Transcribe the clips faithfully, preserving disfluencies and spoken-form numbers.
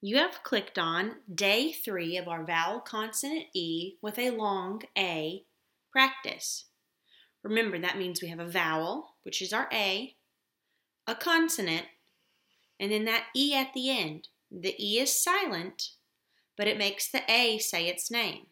You have clicked on day three of our vowel consonant E with a long A practice. Remember, that means we have a vowel, which is our A, a consonant, and then that E at the end. The E is silent, but it makes the A say its name.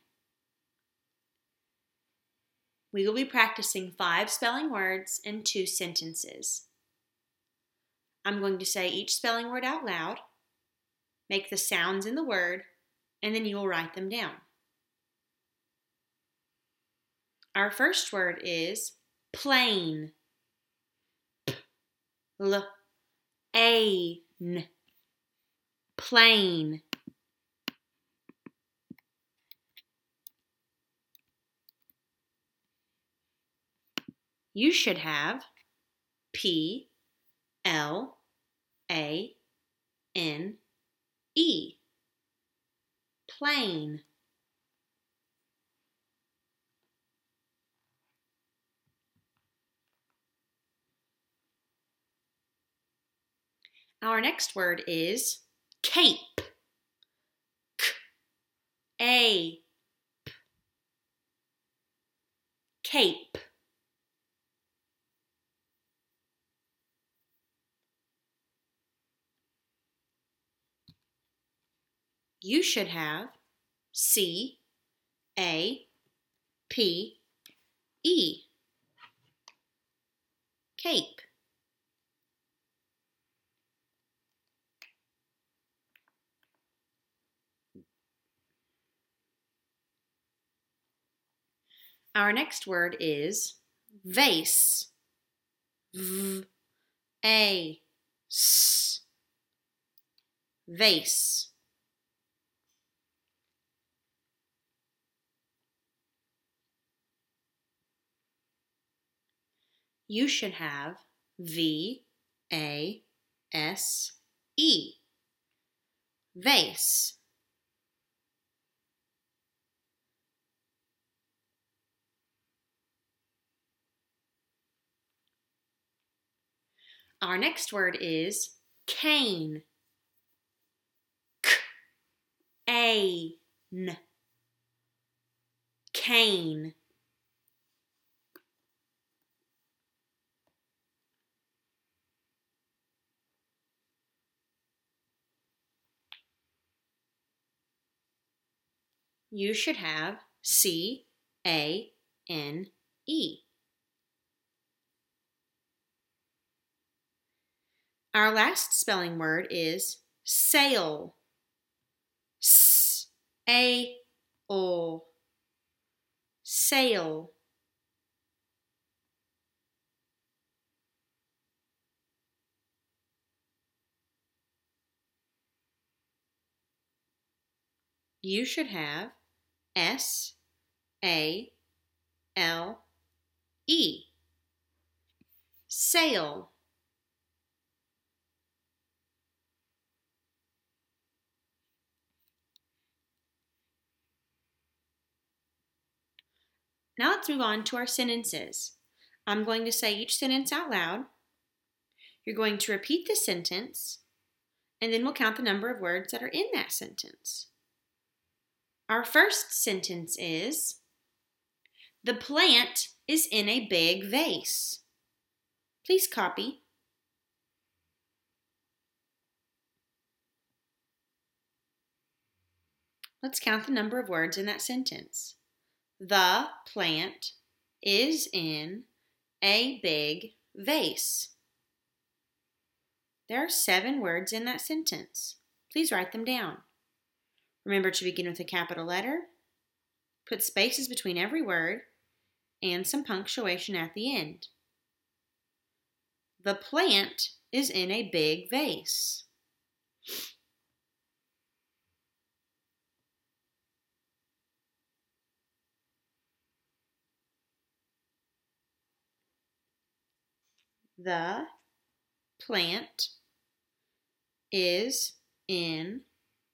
We will be practicing five spelling words and two sentences. I'm going to say each spelling word out loud, make the sounds in the word, and then you will write them down. Our first word is plain. L A N. Plain. You should have P L A N E. Plain. Our next word is cape. K A P. Cape. You should have C A P E. Cape. Our next word is vase. V A S. Vase. You should have V A S E. Vase. Our next word is cane. K A N. Cane. You should have C A N E. Our last spelling word is sail. S A L. Sail. You should have S A L E. Sail. Now let's move on to our sentences. I'm going to say each sentence out loud. You're going to repeat the sentence, and then we'll count the number of words that are in that sentence. Our first sentence is, the plant is in a big vase. Please copy. Let's count the number of words in that sentence. The plant is in a big vase. There are seven words in that sentence. Please write them down. Remember to begin with a capital letter, put spaces between every word, and some punctuation at the end. The plant is in a big vase. The plant is in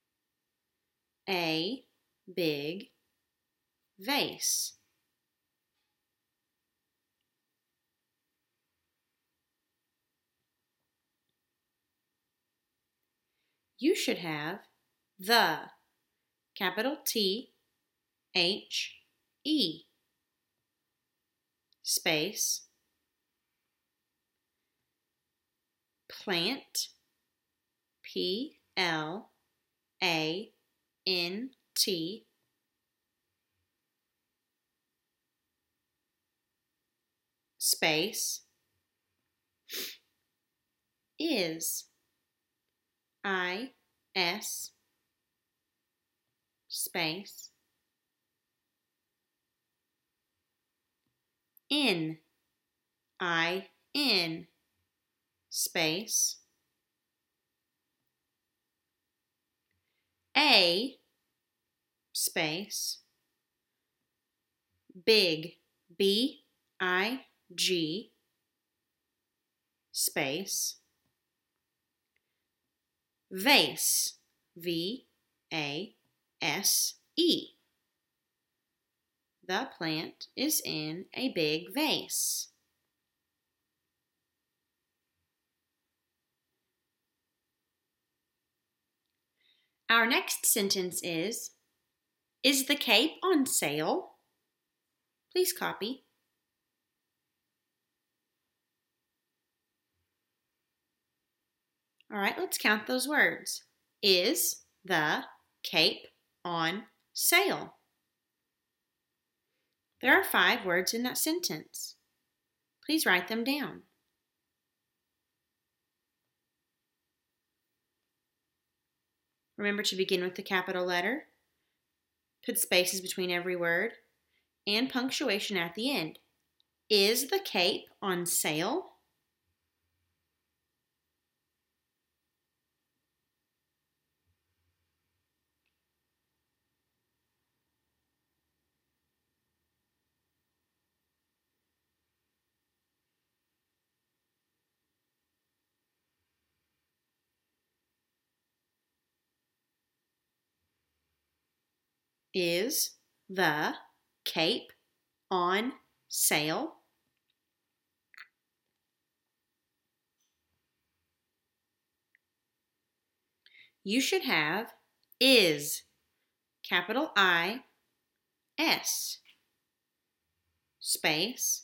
a big vase. You should have The, capital T, H, E, space, plant, P, L, A, N, T, space, is, I, S, space, in, I, N, space, a, space, big, B, I, G, space, vase, V, A, S, E. The plant is in a big vase. Our next sentence is, is the cape on sale? Please copy. All right, let's count those words. Is the cape on sale? There are five words in that sentence. Please write them down. Remember to begin with the capital letter, put spaces between every word, and punctuation at the end. Is the cape on sale? Is the cape on sale? You should have is, capital I, S, space,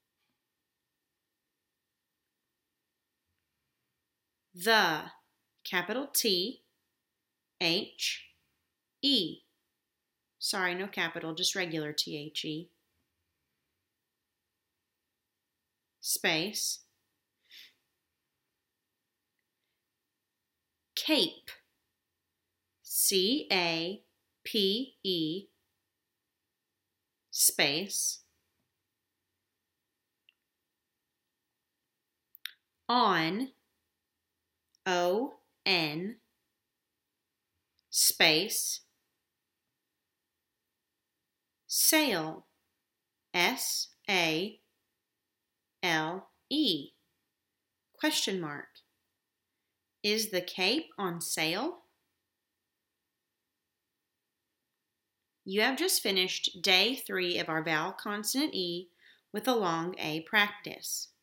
the, capital T, H, E. Sorry, no capital, just regular T H E. Space. Cape. C A P E. Space. On. O N. Space. Sale. S A L E. Question mark. Is the cape on sale? You have just finished day three of our vowel consonant E with a long A practice.